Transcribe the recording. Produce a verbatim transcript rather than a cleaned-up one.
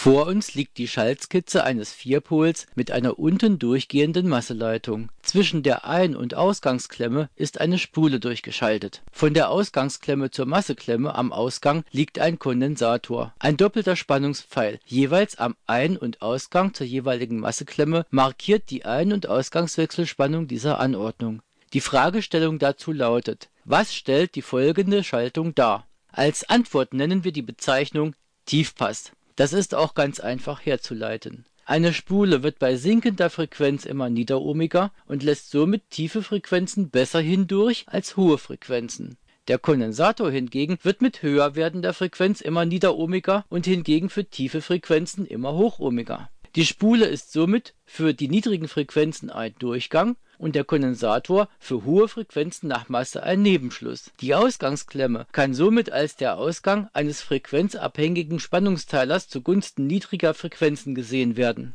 Vor uns liegt die Schaltskizze eines Vierpols mit einer unten durchgehenden Masseleitung. Zwischen der Ein- und Ausgangsklemme ist eine Spule durchgeschaltet. Von der Ausgangsklemme zur Masseklemme am Ausgang liegt ein Kondensator. Ein doppelter Spannungspfeil, jeweils am Ein- und Ausgang zur jeweiligen Masseklemme, markiert die Ein- und Ausgangswechselspannung dieser Anordnung. Die Fragestellung dazu lautet: Was stellt die folgende Schaltung dar? Als Antwort nennen wir die Bezeichnung Tiefpass. Das ist auch ganz einfach herzuleiten. Eine Spule wird bei sinkender Frequenz immer niederohmiger und lässt somit tiefe Frequenzen besser hindurch als hohe Frequenzen. Der Kondensator hingegen wird mit höher werdender Frequenz immer niederohmiger und hingegen für tiefe Frequenzen immer hochohmiger. Die Spule ist somit für die niedrigen Frequenzen ein Durchgang und der Kondensator für hohe Frequenzen nach Masse ein Nebenschluss. Die Ausgangsklemme kann somit als der Ausgang eines frequenzabhängigen Spannungsteilers zugunsten niedriger Frequenzen gesehen werden